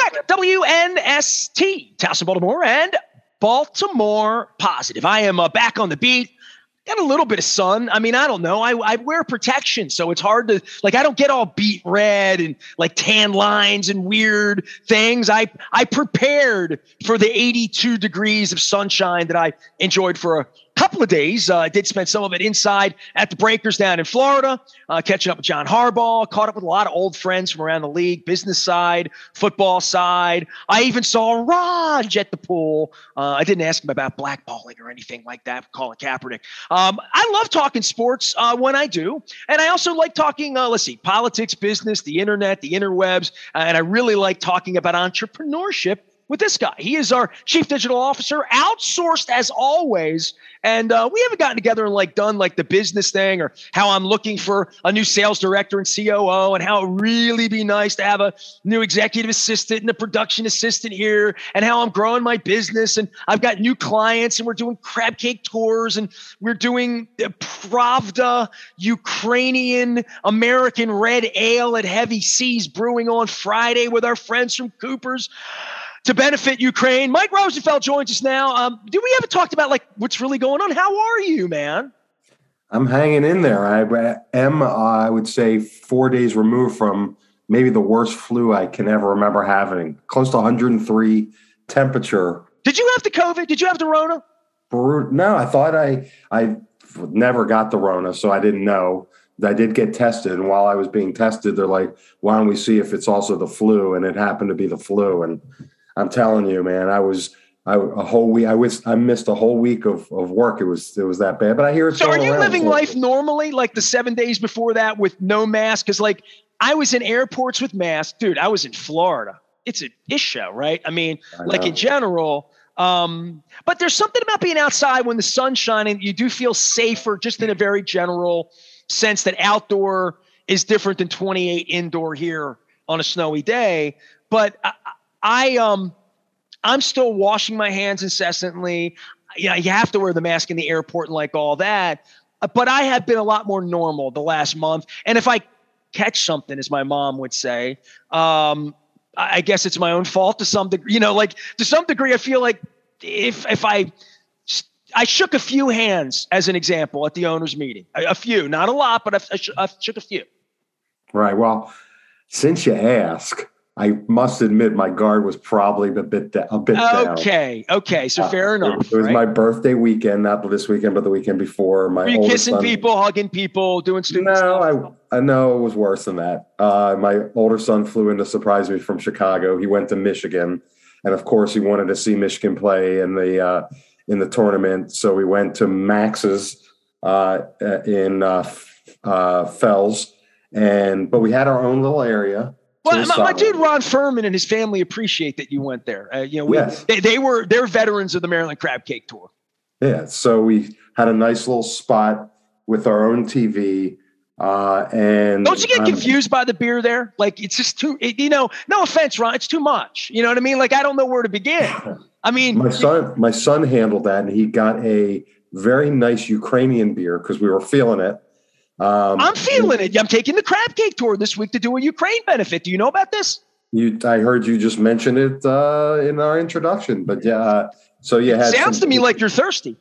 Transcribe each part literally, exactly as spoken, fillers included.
back. W N S T, Towson, Baltimore, and Baltimore Positive. I am uh, back on the beat. Got a little bit of sun. I mean, I don't know. I, I wear protection, so it's hard to, like, I don't get all beet red and like tan lines and weird things. I, I prepared for the eighty-two degrees of sunshine that I enjoyed for a couple of days. Uh, I did spend some of it inside at the Breakers down in Florida, uh, catching up with John Harbaugh, caught up with a lot of old friends from around the league, business side, football side. I even saw Raj at the pool. Uh, I didn't ask him about blackballing or anything like that, Colin Kaepernick. Um, I love talking sports uh, when I do. And I also like talking, uh, let's see, politics, business, the internet, the interwebs. Uh, and I really like talking about entrepreneurship with this guy. He is our chief digital officer, outsourced as always. And uh, we haven't gotten together and like done like the business thing or how I'm looking for a new sales director and C O O and how it really be nice to have a new executive assistant and a production assistant here and how I'm growing my business. And I've got new clients and we're doing crab cake tours and we're doing Pravda Ukrainian American red ale at Heavy Seas Brewing on Friday with our friends from Cooper's to benefit Ukraine. Mike Rosenfeld joins us now. Um, do we ever talked about like what's really going on? How are you, man? I'm hanging in there. I am, uh, I would say, four days removed from maybe the worst flu I can ever remember having. Close to one hundred three temperature. Did you have the COVID? Did you have the Rona? No, I thought I I never got the Rona, so I didn't know. I did get tested, and while I was being tested, they're like, "Why don't we see if it's also the flu?" And it happened to be the flu, and I'm telling you, man, I was I, a whole week. I was I missed a whole week of, of work. It was it was that bad. But I hear it's so. Are you around, living so. life normally, like the seven days before that, with no mask? Because like I was in airports with masks, dude. I was in Florida. It's an issue, right? I mean, I like in general. Um, but there's something about being outside when the sun's shining. You do feel safer, just in a very general sense. That outdoor is different than twenty-eight indoor here on a snowy day. But I, I um, I'm still washing my hands incessantly. You know, you have to wear the mask in the airport and like all that. But I have been a lot more normal the last month. And if I catch something, as my mom would say, um, I guess it's my own fault to some degree. You know, like to some degree, I feel like if if I I shook a few hands as an example at the owners' meeting, a, a few, not a lot, but I, I, sh- I shook a few. Right. Well, since you ask, I must admit my guard was probably a bit a bit down. Okay. Okay. So fair uh, enough. It, it was right? my birthday weekend, not this weekend, but the weekend before. My Were you kissing son, people, hugging people, doing student no, stuff? No, I, I know it was worse than that. Uh, my older son flew in to surprise me from Chicago. He went to Michigan, and of course, he wanted to see Michigan play in the uh, in the tournament. So we went to Max's uh, in uh, uh, Fells, and but we had our own little area. Well, my, my dude Ron Furman and his family appreciate that you went there. Uh, you know, we, yes. they, they were they're veterans of the Maryland Crab Cake Tour. Yeah, so we had a nice little spot with our own T V. Uh, and don't you get um, confused by the beer there? Like it's just too, it, you know. No offense, Ron, it's too much. You know what I mean? Like I don't know where to begin. I mean, my son, my son handled that, and he got a very nice Ukrainian beer because we were feeling it. Um, I'm feeling it. I'm taking the Crab Cake Tour this week to do a Ukraine benefit. Do you know about this? You, I heard you just mention it uh, in our introduction, but yeah. Uh, so you had sounds some, to me like you're thirsty.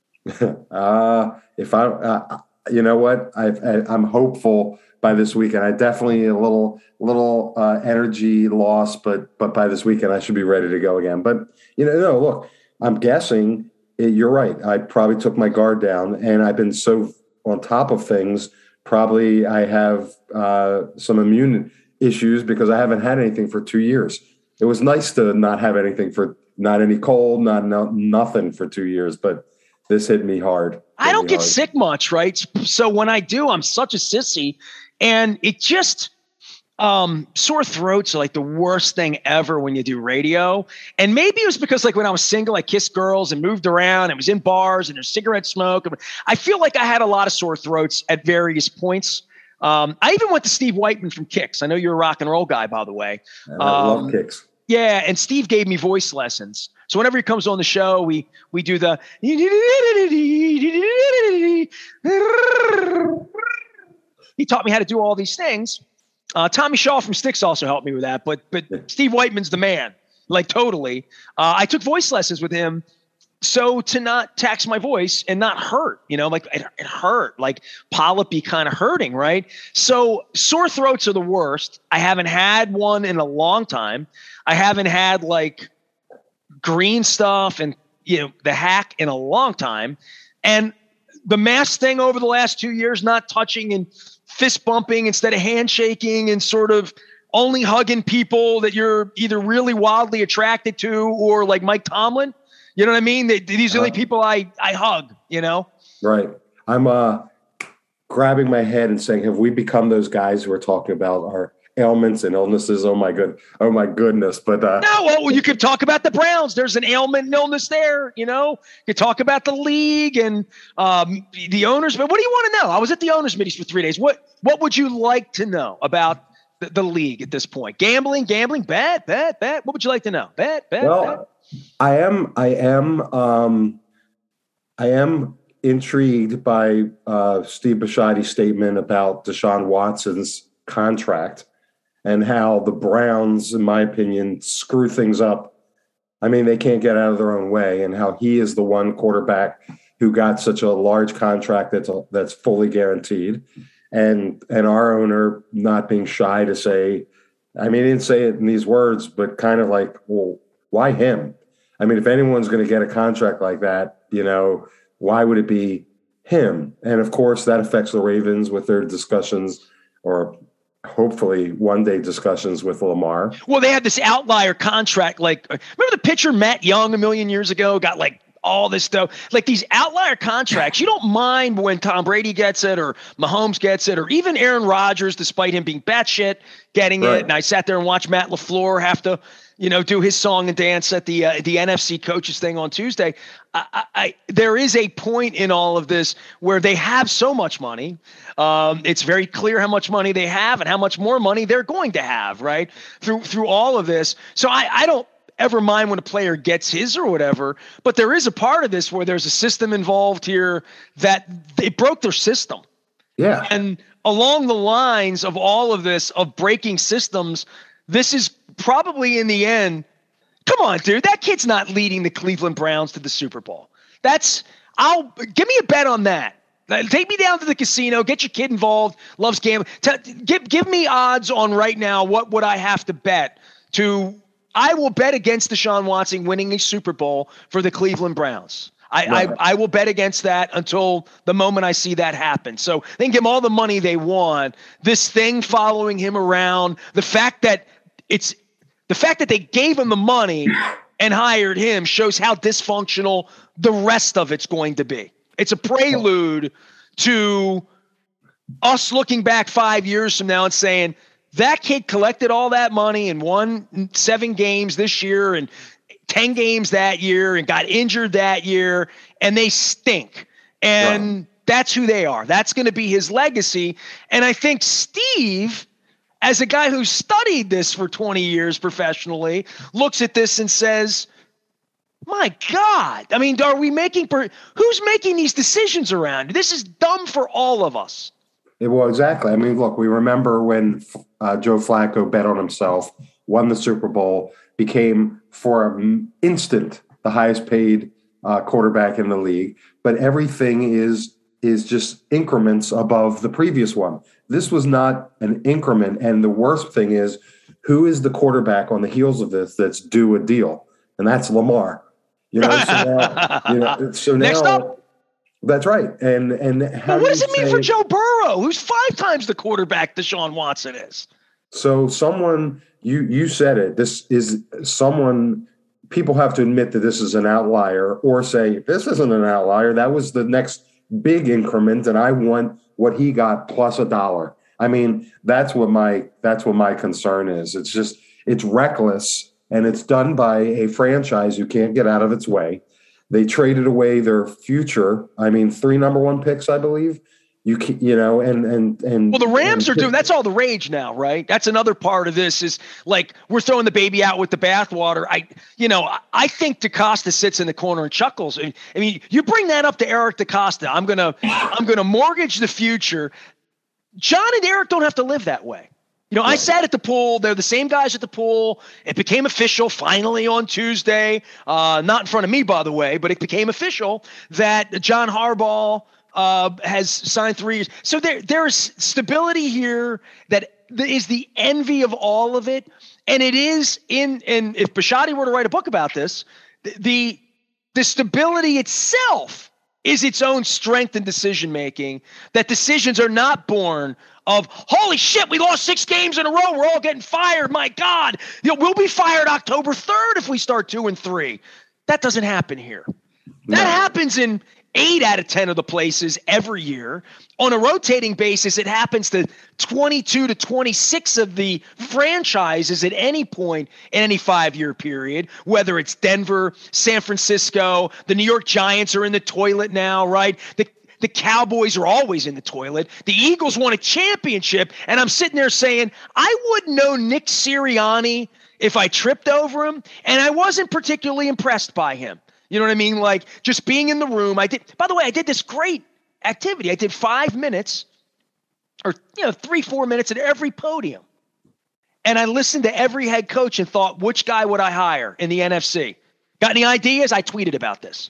uh, if I, uh, you know what, I've, I, I'm hopeful by this weekend. I definitely a little, little uh, energy loss, but but by this weekend I should be ready to go again. But you know, no, look, I'm guessing it, you're right. I probably took my guard down, and I've been so on top of things. Probably I have uh, some immune issues because I haven't had anything for two years. It was nice to not have anything for not any cold, not no, nothing for two years, but this hit me hard. Hit I don't get hard. sick much, right? So when I do, I'm such a sissy, and it just um, sore throats are like the worst thing ever when you do radio. And maybe it was because like when I was single, I kissed girls and moved around and was in bars and there's cigarette smoke. I feel like I had a lot of sore throats at various points. Um, I even went to Steve Whiteman from Kicks. I know you're a rock and roll guy, by the way. I love um, Kicks. Yeah, and Steve gave me voice lessons. So whenever he comes on the show, we we do the he taught me how to do all these things. Uh, Tommy Shaw from Styx also helped me with that, but but Steve Whiteman's the man, like totally. Uh, I took voice lessons with him, so to not tax my voice and not hurt, you know, like it, it hurt, like polypy kind of hurting, right? So sore throats are the worst. I haven't had one in a long time. I haven't had like green stuff and, you know, the hack in a long time. And the mask thing over the last two years, not touching and fist bumping instead of handshaking and sort of only hugging people that you're either really wildly attracted to or like Mike Tomlin. You know what I mean? They, these are the only people I, I hug, you know? Right. I'm uh, grabbing my head and saying, have we become those guys who are talking about our ailments and illnesses? Oh my good. Oh my goodness. But uh, no, well, you could talk about the Browns. There's an ailment and illness there, you know? You could talk about the league and um, the owners. But what do you want to know? I was at the owners meetings for three days. What, what would you like to know about the, the league at this point? Gambling, gambling, bet, bet, bet. What would you like to know? Bet, bet, well, bet. I am, I am, um, I am intrigued by uh, Steve Bisciotti's statement about Deshaun Watson's contract and how the Browns, in my opinion, screw things up. I mean, they can't get out of their own way, and how he is the one quarterback who got such a large contract that's a, that's fully guaranteed, and and our owner not being shy to say, I mean, he didn't say it in these words, but kind of like, well, why him? I mean, if anyone's going to get a contract like that, you know, why would it be him? And of course, that affects the Ravens with their discussions, or hopefully one day discussions with Lamar. Well, they had this outlier contract. Like, remember the pitcher Matt Young a million years ago got like all this stuff, like these outlier contracts. You don't mind when Tom Brady gets it or Mahomes gets it, or even Aaron Rodgers, despite him being batshit, getting right. it. And I sat there and watched Matt LaFleur have to, you know, do his song and dance at the uh, the N F C coaches thing on Tuesday. I, I, I, there is a point in all of this where they have so much money. Um, it's very clear how much money they have and how much more money they're going to have, right? Through through all of this. So I, I don't ever mind when a player gets his or whatever, but there is a part of this where there's a system involved here that they broke their system. Yeah. And along the lines of all of this, of breaking systems, this is probably in the end, come on, dude, that kid's not leading the Cleveland Browns to the Super Bowl. That's, I'll give me a bet on that. Take me down to the casino, get your kid involved, loves gambling. T- give, give me odds on right now. What would I have to bet to, I will bet against Deshaun Watson winning a Super Bowl for the Cleveland Browns. I, right. I, I will bet against that until the moment I see that happen. So they can give him all the money they want. This thing following him around, the fact that it's the fact that they gave him the money and hired him shows how dysfunctional the rest of it's going to be. It's a prelude to us looking back five years from now and saying, that kid collected all that money and won seven games this year and ten games that year and got injured that year, and they stink. And right. that's who they are. That's going to be his legacy. And I think Steve, as a guy who studied this for twenty years professionally, looks at this and says, my God, I mean, are we making, per- who's making these decisions around? This is dumb for all of us. Yeah, well, exactly. I mean, look, we remember when uh, Joe Flacco bet on himself, won the Super Bowl, became for an instant the highest paid uh, quarterback in the league. But everything is is just increments above the previous one. This was not an increment. And the worst thing is, who is the quarterback on the heels of this that's due a deal? And that's Lamar. You know, so now, you know, so now Next up. That's right. And and how well, what do does it mean say, for Joe Burrow, who's five times the quarterback Deshaun Watson is? So someone, you you said it, this is someone, people have to admit that this is an outlier or say, this isn't an outlier. That was the next big increment, and I want what he got plus a dollar. I mean, that's what my that's what my concern is. It's just, it's reckless, and it's done by a franchise who can't get out of its way. They traded away their future. I mean, three number one picks, I believe. You can, you know, and and and well, the Rams and, are doing. That's all the rage now, right? That's another part of this. Is like we're throwing the baby out with the bathwater. I, you know, I think DaCosta sits in the corner and chuckles. I mean, you bring that up to Eric DaCosta, I'm gonna, I'm gonna mortgage the future. John and Eric don't have to live that way. You know, I sat at the pool. They're the same guys at the pool. It became official finally on Tuesday. Uh, not in front of me, by the way, but it became official that John Harbaugh uh, has signed three years. So there, there's stability here that is the envy of all of it. And it is in, and if Bisciotti were to write a book about this, the, the, the stability itself is its own strength in decision-making, that decisions are not born of, holy shit, we lost six games in a row. We're all getting fired. My God, you know, we'll be fired October third if we start two and three. That doesn't happen here. That no. happens in eight out of ten of the places every year. On a rotating basis, it happens to twenty-two to twenty-six of the franchises at any point in any five-year period, whether it's Denver, San Francisco, the New York Giants are in the toilet now, right? The The Cowboys are always in the toilet. The Eagles won a championship, and I'm sitting there saying, I wouldn't know Nick Sirianni if I tripped over him, and I wasn't particularly impressed by him. You know what I mean? Like, just being in the room. I did. By the way, I did this great activity. I did five minutes or, you know, three, four minutes at every podium, and I listened to every head coach and thought, which guy would I hire in the N F C? Got any ideas? I tweeted about this.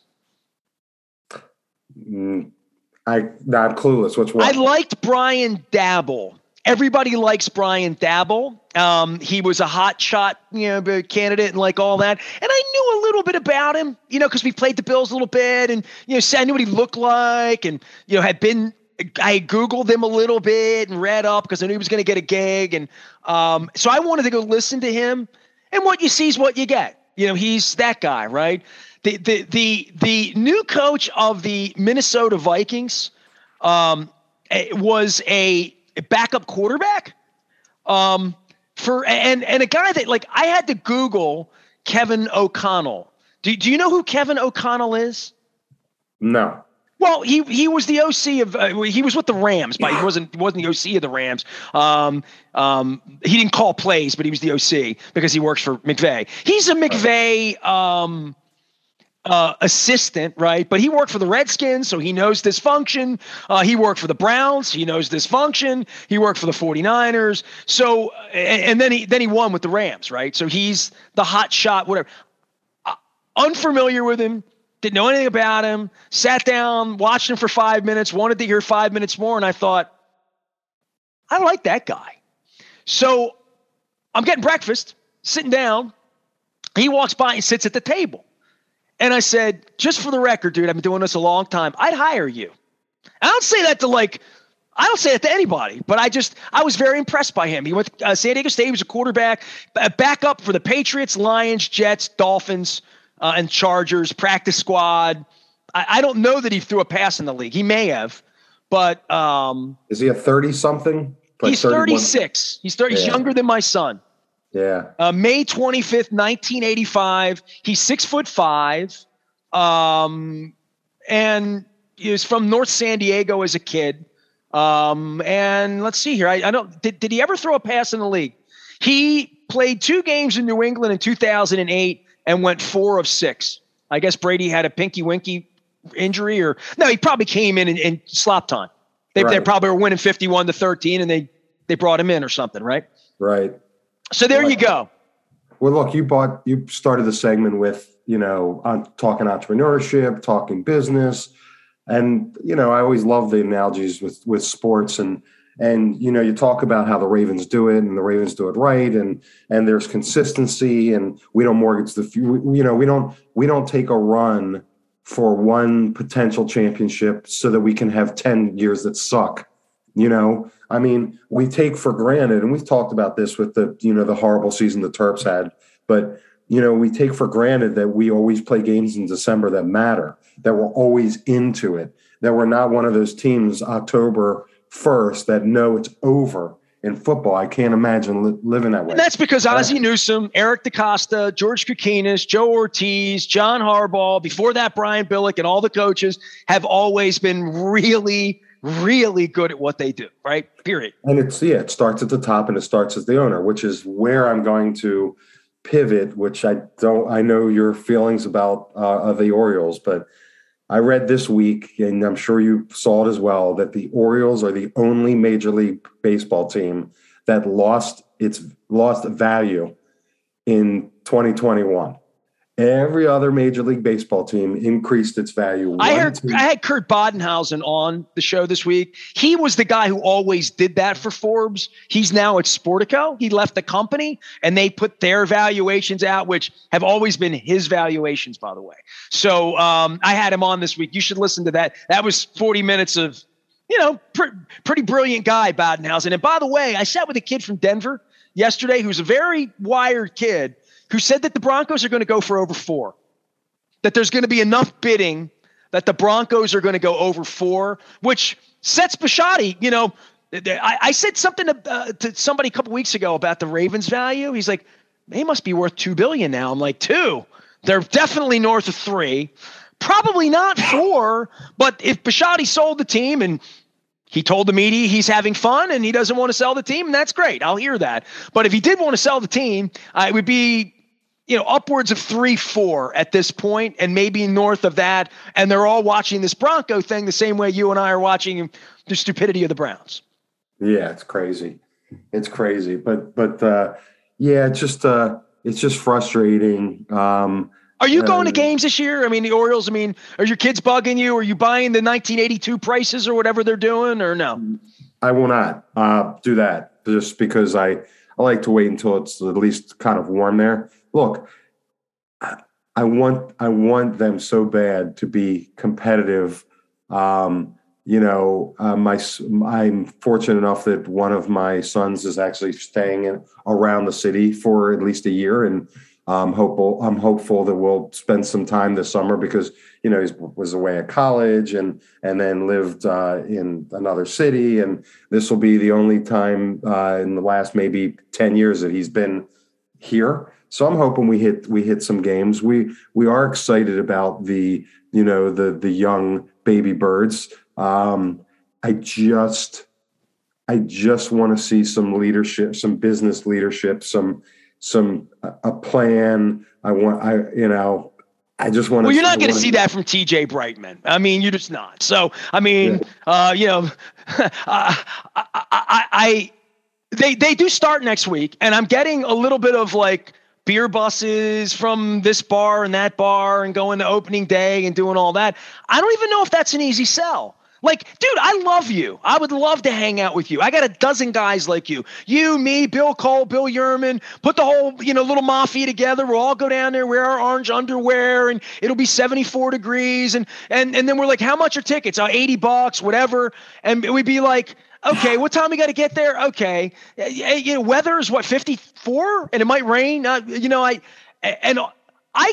Mm. I not clueless. What's what? I liked Brian Daboll. Everybody likes Brian Daboll. Um, he was a hot shot, you know, candidate and like all that. And I knew a little bit about him, you know, because we played the Bills a little bit, and you know, I knew what he looked like, and you know, had been. I Googled him a little bit and read up because I knew he was going to get a gig, and um, so I wanted to go listen to him. And what you see is what you get. You know, he's that guy, right? The the the the new coach of the Minnesota Vikings um, was a backup quarterback um, for and and a guy that, like, I had to Google Kevin O'Connell. Do do you know who Kevin O'Connell is? No. Well, he he was the O C of uh, he was with the Rams, but he wasn't he wasn't the O C of the Rams. Um, um, he didn't call plays, but he was the O C because he works for McVay. He's a McVay um, uh, assistant, right? But he worked for the Redskins, so he knows dysfunction. Uh, he worked for the Browns, he knows dysfunction. He worked for the forty-niners. So and, and then he then he won with the Rams, right? So he's the hot shot, whatever. Uh, unfamiliar with him. Didn't know anything about him, sat down, watched him for five minutes, wanted to hear five minutes more, and I thought, I like that guy. So I'm getting breakfast, sitting down. He walks by and sits at the table. And I said, just for the record, dude, I've been doing this a long time. I'd hire you. I don't say that to like, I don't say that to anybody, but I just, I was very impressed by him. He went to uh, San Diego State. He was a quarterback, uh, backup for the Patriots, Lions, Jets, Dolphins, Uh, and Chargers, practice squad. I, I don't know that he threw a pass in the league. He may have, but um, is he a thirty-something? Like he's thirty-one? thirty-six. He's thirty. Yeah. He's younger than my son. Yeah. Uh, May twenty-fifth, nineteen eighty-five. He's six foot five, um, and he was from North San Diego as a kid. Um, and let's see here. I, I don't. Did, did he ever throw a pass in the league? He played two games in New England in two thousand eight. And went four of six. I guess Brady had a pinky winky injury, or no, he probably came in in, in slop time. They, right. they probably were winning fifty-one to thirteen, and they they brought him in or something, right? Right. So there well, you go. Well, look, you bought you started the segment with you know on talking entrepreneurship, talking business, and you know I always love the analogies with with sports and. And, you know, you talk about how the Ravens do it and the Ravens do it right. And, and there's consistency and we don't mortgage the, you know, we don't, we don't take a run for one potential championship so that we can have ten years that suck. You know, I mean, we take for granted, and we've talked about this with the, you know, the horrible season the Terps had, but, you know, we take for granted that we always play games in December that matter, that we're always into it, that we're not one of those teams October first that know it's over in football. I can't imagine li- living that way. And that's because Ozzie Newsome, Eric DeCosta, George Kukinis, Joe Ortiz, John Harbaugh, before that Brian Billick, and all the coaches have always been really, really good at what they do, right? Period. And it's, yeah, it starts at the top and it starts as the owner, which is where I'm going to pivot, which I don't, I know your feelings about uh, the Orioles, but I read this week, and I'm sure you saw it as well, that the Orioles are the only Major League Baseball team that lost its lost value in twenty twenty-one. Every other Major League Baseball team increased its value. I One heard team- I had Kurt Bodenhausen on the show this week. He was the guy who always did that for Forbes. He's now at Sportico. He left the company and they put their valuations out, which have always been his valuations, by the way. So um, I had him on this week. You should listen to that. That was forty minutes of, you know, pr- pretty brilliant guy, Bodenhausen. And by the way, I sat with a kid from Denver yesterday who's a very wired kid who said that the Broncos are going to go for over four, that there's going to be enough bidding that the Broncos are going to go over four, which sets Bisciotti, you know, I, I said something to, uh, to somebody a couple weeks ago about the Ravens value. He's like, they must be worth two billion dollars now. I'm like, two. They're definitely north of three, probably not four, but if Bisciotti sold the team and he told the media he's having fun and he doesn't want to sell the team, and that's great. I'll hear that. But if he did want to sell the team, uh, it would be, you know, upwards of three, four at this point, and maybe north of that. And they're all watching this Bronco thing the same way you and I are watching the stupidity of the Browns. Yeah, it's crazy. It's crazy. But, but uh, yeah, it's just, uh, it's just frustrating. Um, Are you going to games this year? I mean, the Orioles, I mean, are your kids bugging you? Are you buying the nineteen eighty-two prices or whatever they're doing, or no? I will not uh, do that just because I, I like to wait until it's at least kind of warm there. Look, I want I want them so bad to be competitive. Um, you know, uh, my I'm fortunate enough that one of my sons is actually staying in, around the city for at least a year, and I'm hopeful. I'm hopeful that we'll spend some time this summer because you know he was away at college and and then lived uh, in another city, and this will be the only time uh, in the last maybe ten years that he's been here. So I'm hoping we hit we hit some games. We we are excited about the you know the the young baby birds. Um, I just I just want to see some leadership, some business leadership, some some a plan. I want I you know I just want to. Well, you're not going to see that from T J Brightman. I mean, you're just not. So I mean, yeah. uh, you know, I, I, I, I they they do start next week, and I'm getting a little bit of like beer buses from this bar and that bar and going to opening day and doing all that. I don't even know if that's an easy sell. Like, dude, I love you. I would love to hang out with you. I got a dozen guys like you. You, me, Bill Cole, Bill Yerman, put the whole, you know, little mafia together. We'll all go down there, wear our orange underwear, and it'll be seventy-four degrees. And and and then we're like, how much are tickets? Oh, eighty bucks, whatever. And we'd be like, okay, what time we got to get there? Okay. You know, weather is what, fifty-four? And it might rain. Uh, you know, I, and I,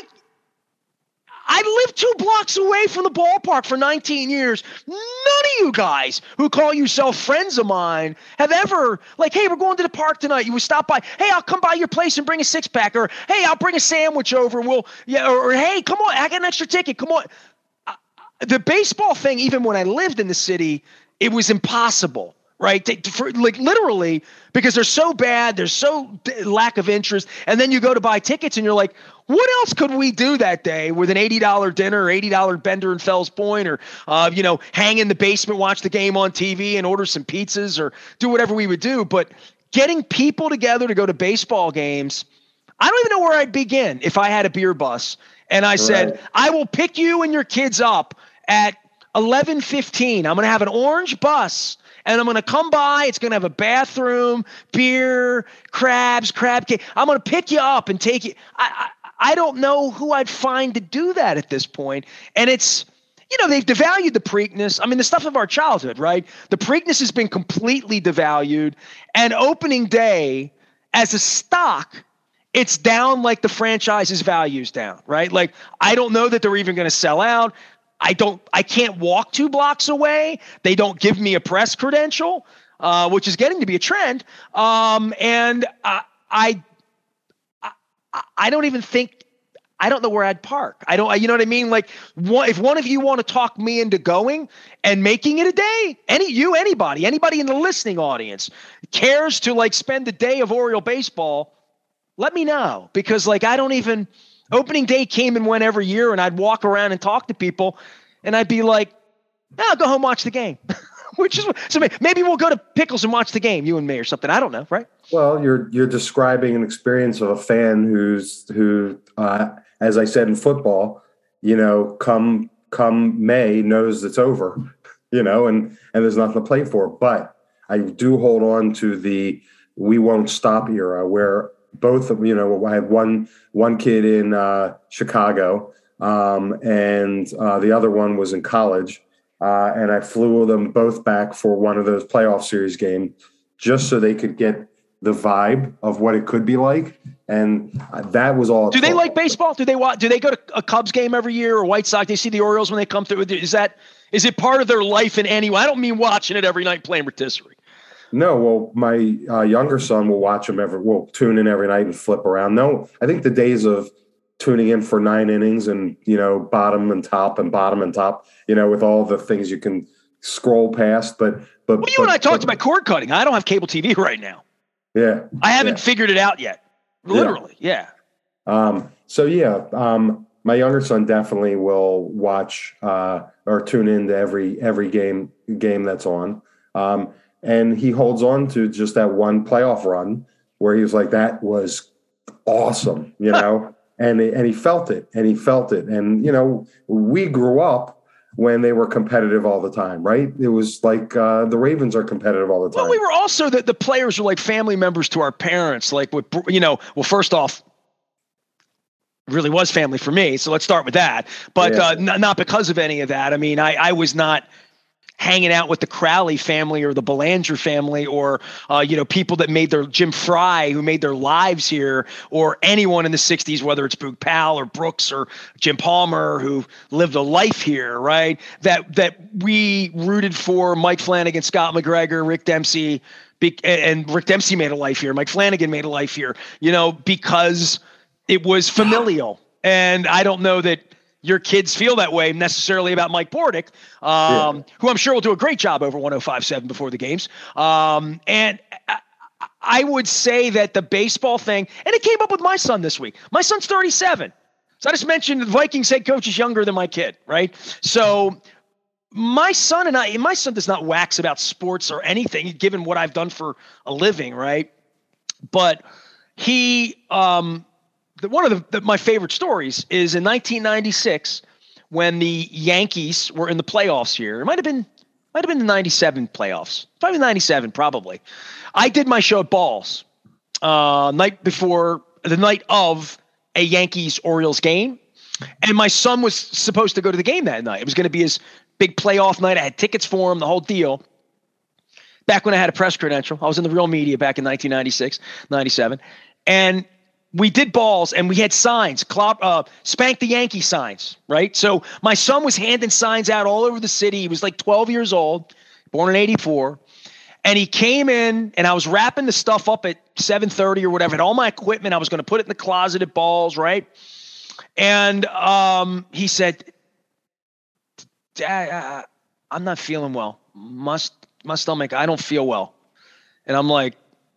I lived two blocks away from the ballpark for nineteen years. None of you guys who call yourself friends of mine have ever like, hey, we're going to the park tonight. You would stop by. Hey, I'll come by your place and bring a six pack, or hey, I'll bring a sandwich over and we'll, yeah, or, or hey, come on, I got an extra ticket. Come on. Uh, the baseball thing, even when I lived in the city, it was impossible. Right. To, for, like literally, because they're so bad. There's so d- lack of interest. And then you go to buy tickets and you're like, what else could we do that day with an eighty dollars dinner or eighty dollars bender in Fells Point, or, uh, you know, hang in the basement, watch the game on T V and order some pizzas or do whatever we would do. But getting people together to go to baseball games, I don't even know where I'd begin if I had a beer bus. And I right. said, I will pick you and your kids up at eleven fifteen. I'm going to have an orange bus. And I'm going to come by. It's going to have a bathroom, beer, crabs, crab cake. I'm going to pick you up and take you. I, I, I don't know who I'd find to do that at this point. And it's, you know, they've devalued the Preakness. I mean, the stuff of our childhood, right? The Preakness has been completely devalued. And opening day, as a stock, it's down like the franchise's value's down, right? Like, I don't know that they're even going to sell out. I don't, I can't walk two blocks away. They don't give me a press credential, uh, which is getting to be a trend. Um, and uh, I, I, I don't even think, I don't know where I'd park. I don't, you know what I mean? Like, one, if one of you want to talk me into going and making it a day, any, you, anybody, anybody in the listening audience cares to like spend a day of Oriole baseball, let me know, because like, I don't even, opening day came and went every year, and I'd walk around and talk to people, and I'd be like, "No, I'll go home, watch the game." Which is so maybe we'll go to Pickles and watch the game, you and me or something. I don't know, right? Well, you're you're describing an experience of a fan who's who, uh, as I said in football, you know, come come May knows it's over, you know, and and there's nothing to play for. But I do hold on to the we won't stop era where both of you know I have one one kid in uh, Chicago, um, and uh, the other one was in college. Uh, and I flew them both back for one of those playoff series games just so they could get the vibe of what it could be like. And that was all. Do they like baseball? Do they watch, do they go to a Cubs game every year or White Sox? They see the Orioles when they come through. Is that, is it part of their life in any way? I don't mean watching it every night playing rotisserie. No, well, my uh, younger son will watch them every, will tune in every night and flip around. No, I think the days of tuning in for nine innings and, you know, bottom and top and bottom and top, you know, with all the things you can scroll past. But, but, well, you but, and I talked but, about cord cutting. I don't have cable T V right now. Yeah. I haven't yeah. figured it out yet. Literally. Yeah. yeah. Um, so, yeah, um, my younger son definitely will watch uh, or tune into every, every game, game that's on. Um, and he holds on to just that one playoff run where he was like, that was awesome, you know? And and he felt it, and he felt it. And, you know, we grew up when they were competitive all the time, right? It was like uh, the Ravens are competitive all the time. Well, we were also the, the players were like family members to our parents. Like, with, you know, well, first off, really was family for me. So let's start with that. But yeah. uh, n- not because of any of that. I mean, I, I was not hanging out with the Crowley family or the Belanger family or, uh, you know, people that made their Jim Fry who made their lives here, or anyone in the sixties, whether it's Boog Powell or Brooks or Jim Palmer who lived a life here, right? That, that we rooted for Mike Flanagan, Scott McGregor, Rick Dempsey, and Rick Dempsey made a life here. Mike Flanagan made a life here, you know, because it was familial. And I don't know that your kids feel that way necessarily about Mike Bordick, um, yeah. who I'm sure will do a great job over one oh five point seven before the games. Um, and I, I would say that the baseball thing, and it came up with my son this week. My son's thirty-seven. So I just mentioned the Vikings head coach is younger than my kid, right? So my son and I, my son does not wax about sports or anything, given what I've done for a living, right? But he, um, one of the, the, my favorite stories is in nineteen ninety-six when the Yankees were in the playoffs here. It might have been, might have been the ninety-seven playoffs. Probably ninety-seven, probably. I did my show at Balls uh, night before the night of a Yankees Orioles game, and my son was supposed to go to the game that night. It was going to be his big playoff night. I had tickets for him, the whole deal. Back when I had a press credential, I was in the real media back in nineteen ninety-six, ninety-seven, and we did Balls and we had signs, clop, uh, spank the Yankee signs, right? So my son was handing signs out all over the city. He was like twelve years old, born in eighty-four. And he came in and I was wrapping the stuff up at seven thirty or whatever. I had all my equipment. I was going to put it in the closet at Balls, right? And um, he said, Dad, uh, I'm not feeling well. Must, my stomach, I don't feel well. And I'm like,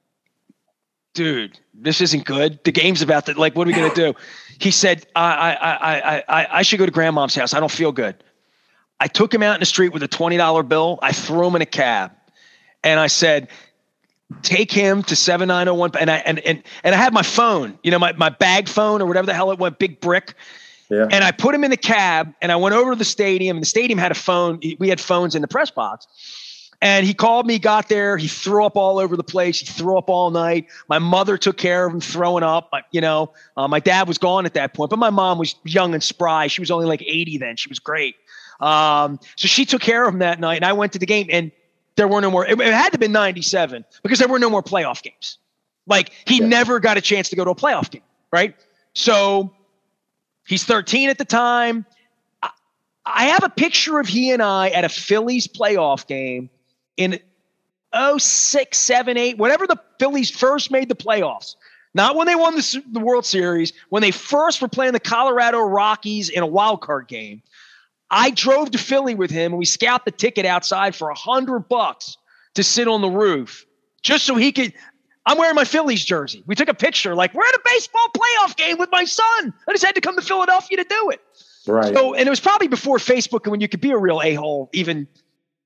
dude, this isn't good. The game's about to, like, what are we going to do? He said, I, I, I, I, I should go to grandmom's house. I don't feel good. I took him out in the street with a twenty dollar bill. I threw him in a cab and I said, take him to seven nine oh one. And I, and, and, and I had my phone, you know, my, my bag phone or whatever the hell it went, big brick. Yeah. And I put him in the cab and I went over to the stadium and the stadium had a phone. We had phones in the press box. And he called me, got there. He threw up all over the place. He threw up all night. My mother took care of him throwing up. You know, uh, my dad was gone at that point, but my mom was young and spry. She was only like eighty then. She was great. Um, so she took care of him that night. And I went to the game and there were no more. It, it had to have been ninety-seven because there were no more playoff games. Like he yeah. never got a chance to go to a playoff game. Right. So he's thirteen at the time. I, I have a picture of he and I at a Phillies playoff game in oh six, seven, eight, whenever the Phillies first made the playoffs, not when they won the, the World Series, when they first were playing the Colorado Rockies in a wild card game, I drove to Philly with him and we scalped the ticket outside for a hundred bucks to sit on the roof just so he could, I'm wearing my Phillies jersey. We took a picture like we're at a baseball playoff game with my son. I just had to come to Philadelphia to do it. Right. So, and it was probably before Facebook and when you could be a real a-hole, even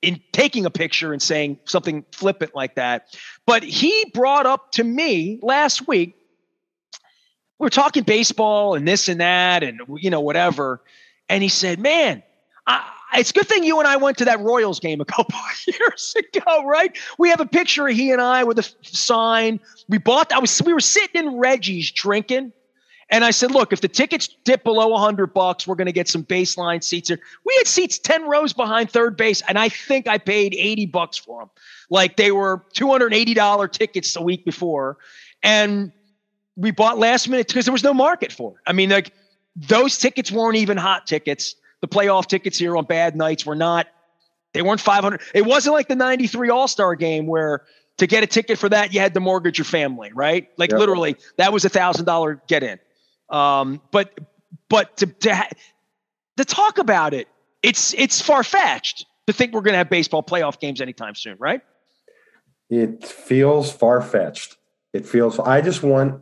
in taking a picture and saying something flippant like that. But he brought up to me last week, we were talking baseball and this and that and, you know, whatever. And he said, man, I, it's a good thing you and I went to that Royals game a couple of years ago, right? We have a picture of he and I with a sign. We bought, I was, we were sitting in Reggie's drinking. And I said, look, if the tickets dip below a hundred bucks, we're going to get some baseline seats here. We had seats ten rows behind third base, and I think I paid eighty bucks for them. Like they were two hundred eighty dollars tickets a week before. And we bought last minute because there was no market for it. I mean, like those tickets weren't even hot tickets. The playoff tickets here on bad nights were not, they weren't five hundred. It wasn't like the ninety-three All-Star game where to get a ticket for that, you had to mortgage your family, right? Like yep. Literally, that was a thousand dollar get in. Um, but, but to, to, ha- to talk about it, it's, it's far-fetched to think we're going to have baseball playoff games anytime soon, right? It feels far-fetched. It feels, I just want,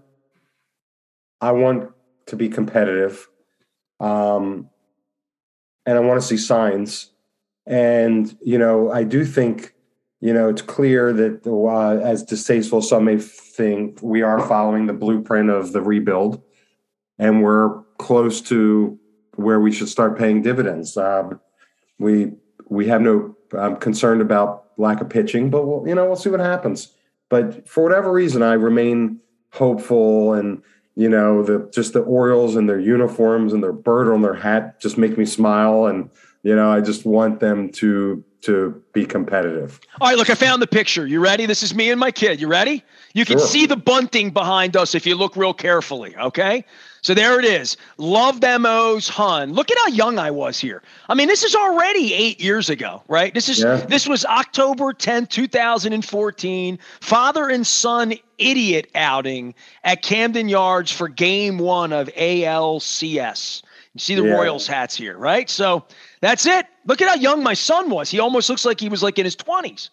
I want to be competitive. Um, and I want to see signs. And, you know, I do think, you know, it's clear that uh, as distasteful as some may think, we are following the blueprint of the rebuild. And we're close to where we should start paying dividends. Um, we we have no I'm concerned about lack of pitching, but we'll, you know, we'll see what happens. But for whatever reason, I remain hopeful, and you know, the just the Orioles and their uniforms and their bird on their hat just make me smile, and you know, I just want them to to be competitive. All right, look, I found the picture. You ready? This is me and my kid. You ready? You can Sure. see the bunting behind us if you look real carefully, okay? So there it is. Love them O's Hun. Look at how young I was here. I mean, this is already eight years ago, right? This is Yeah. This was October tenth, two thousand fourteen. Father and son idiot outing at Camden Yards for game one of A L C S. You see the Yeah. Royals hats here, right? So that's it. Look at how young my son was. He almost looks like he was like in his twenties.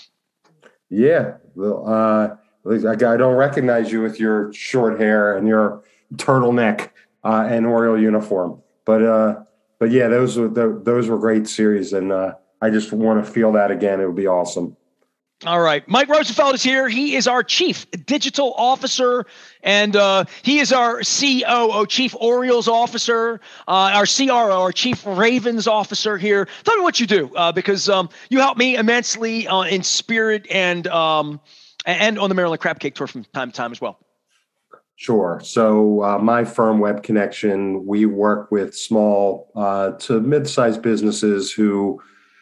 Yeah. Well, uh, I don't recognize you with your short hair and your turtleneck uh, and Oriole uniform. But, uh, but yeah, those were, those were great series. And uh, I just want to feel that again. It would be awesome. All right. Mike Rosenfeld is here. He is our chief digital officer, and uh, he is our C O O, chief Orioles officer, uh, our C R O, our chief Ravens officer here. Tell me what you do, uh, because um, you help me immensely uh, in spirit and um, and on the Maryland Crab Cake Tour from time to time as well. Sure. So uh, my firm, Web Connection, we work with small uh, to mid-sized businesses who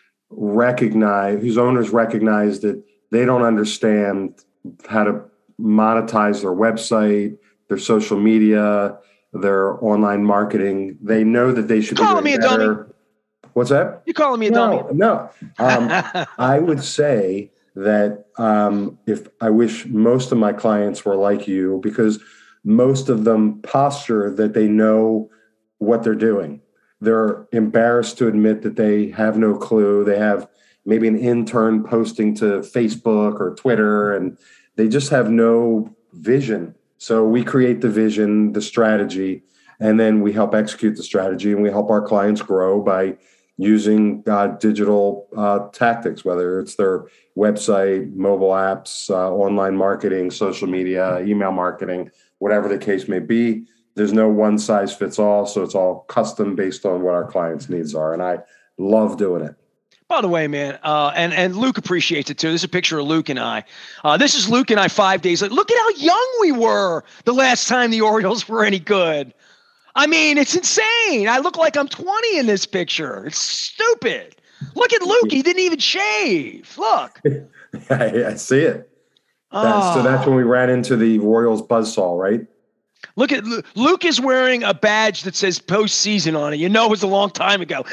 recognize, whose owners recognize that they don't understand how to monetize their website, their social media, their online marketing. They know that they should be calling me a better. dummy. What's that? You calling me a no, dummy? No. Um, I would say that um, if I wish most of my clients were like you, because most of them posture that they know what they're doing. They're embarrassed to admit that they have no clue. They have maybe an intern posting to Facebook or Twitter, and they just have no vision. So we create the vision, the strategy, and then we help execute the strategy, and we help our clients grow by using uh, digital uh, tactics, whether it's their website, mobile apps, uh, online marketing, social media, email marketing, whatever the case may be. There's no one size fits all. So it's all custom based on what our clients' needs are. And I love doing it. By the way, man, uh, and, and Luke appreciates it too. This is a picture of Luke and I. Uh, this is Luke and I five days later. Look at how young we were the last time the Orioles were any good. I mean, it's insane. I look like I'm twenty in this picture. It's stupid. Look at Luke. He didn't even shave. Look. I, I see it. Oh. That's, so that's when we ran into the Royals buzzsaw, right? Look at Luke is wearing a badge that says postseason on it. You know, it was a long time ago.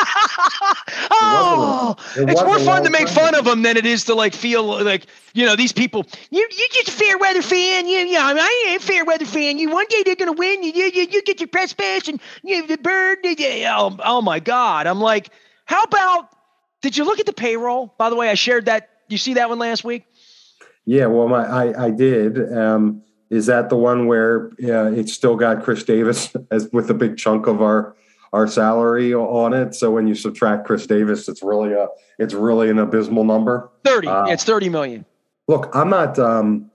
Oh, it it's more fun to make fun of him than it is to like feel like, you know, these people, you, you're just a fair weather fan. You, you know, I, mean, I ain't a fair weather fan. You, one day they're going to win. You, you, you get your press pass and you the bird. You, oh, oh my God. I'm like, how about, did you look at the payroll? By the way, I shared that. You see that one last week? Yeah, well, my, I, I did. Um, Is that the one where uh, it's still got Chris Davis as with a big chunk of our our salary on it. So when you subtract Chris Davis, it's really a it's really an abysmal number. thirty. Uh, it's thirty million. Look, I'm not. Um,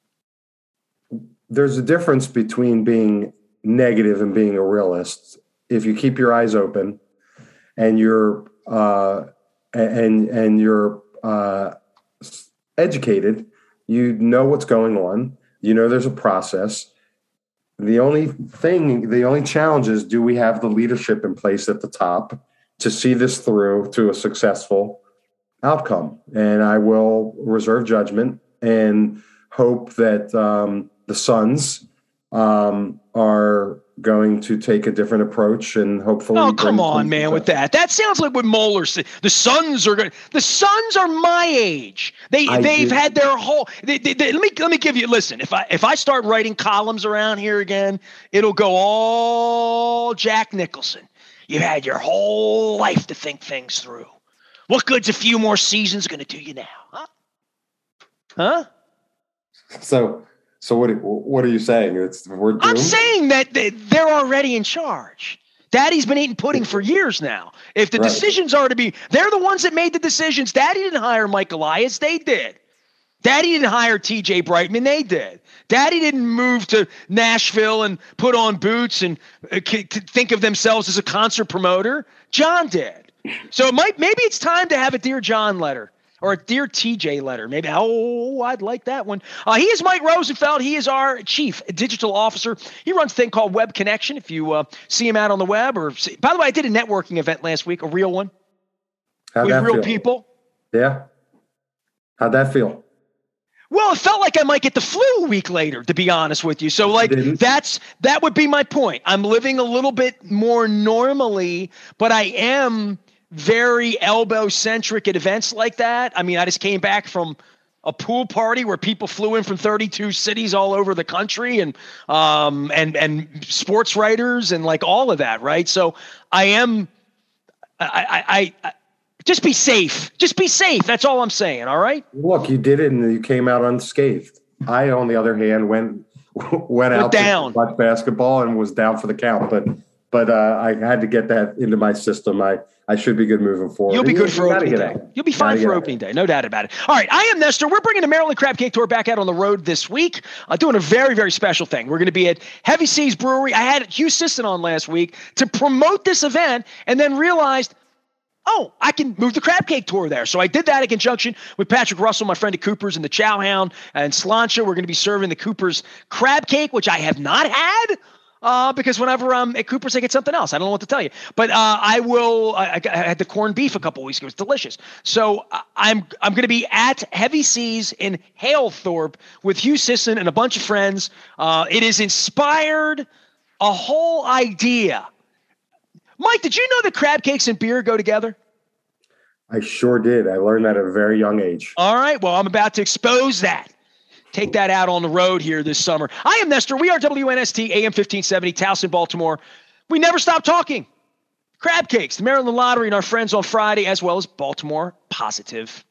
there's a difference between being negative and being a realist. If you keep your eyes open and you're uh, and and you're uh, educated, you know what's going on. You know there's a process. The only thing, the only challenge is, do we have the leadership in place at the top to see this through to a successful outcome? And I will reserve judgment and hope that um, the Suns um, are going to take a different approach and hopefully. Oh, come on, man, with that. That sounds like what Moeller said. The Suns are going. The Suns are my age. They I they've do. had their whole. They, they, they, let me let me give you. Listen, if I if I start writing columns around here again, it'll go all Jack Nicholson. You had your whole life to think things through. What good's a few more seasons going to do you now? Huh? Huh? So, so what? What are you saying? It's we're doomed? I'm saying that they- they're already in charge. Daddy's been eating pudding for years now. If the Right. decisions are to be, they're the ones that made the decisions. Daddy didn't hire Mike Elias. They did. Daddy didn't hire T J Brightman. They did. Daddy didn't move to Nashville and put on boots and uh, c- c- think of themselves as a concert promoter. John did. So it might, maybe it's time to have a Dear John letter. Or a Dear T J letter. Maybe, oh, I'd like that one. Uh, he is Mike Rosenfeld. He is our chief digital officer. He runs a thing called Web Connection. If you uh, see him out on the web. or see, By the way, I did a networking event last week, a real one. How'd with that real feel? people. Yeah. How'd that feel? Well, it felt like I might get the flu a week later, to be honest with you. So, like, Didn't. that's that would be my point. I'm living a little bit more normally, but I am very elbow centric at events like that. I mean, I just came back from a pool party where people flew in from thirty-two cities all over the country, and um and and sports writers and like all of that, right? So I am, I I, I just be safe. Just be safe. That's all I'm saying. All right. Look, you did it and you came out unscathed. I, on the other hand, went went out down. to watch basketball and was down for the count. But but uh, I had to get that into my system. I, I should be good moving forward. You'll be And good you- for you gotta opening get day. out. You'll be fine Gotta for get out. opening day. No doubt about it. All right. I am Nestor. We're bringing the Maryland Crab Cake Tour back out on the road this week, uh, doing a very, very special thing. We're going to be at Heavy Seas Brewery. I had Hugh Sisson on last week to promote this event and then realized, oh, I can move the Crab Cake Tour there. So I did that in conjunction with Patrick Russell, my friend at Cooper's, and the Chow Hound and Slancha. We're going to be serving the Cooper's Crab Cake, which I have not had. Uh, because whenever I'm at Cooper's, I get something else. I don't know what to tell you. But uh, I will. I, I had the corned beef a couple weeks ago. It was delicious. So uh, I'm I'm going to be at Heavy Seas in Halethorpe with Hugh Sisson and a bunch of friends. Uh, it is inspired a whole idea. Mike, did you know that crab cakes and beer go together? I sure did. I learned that at a very young age. All right. Well, I'm about to expose that. Take that out on the road here this summer. I am Nestor. We are W N S T A M fifteen seventy, Towson, Baltimore. We never stop talking. Crab cakes, the Maryland Lottery, and our friends on Friday, as well as Baltimore Positive.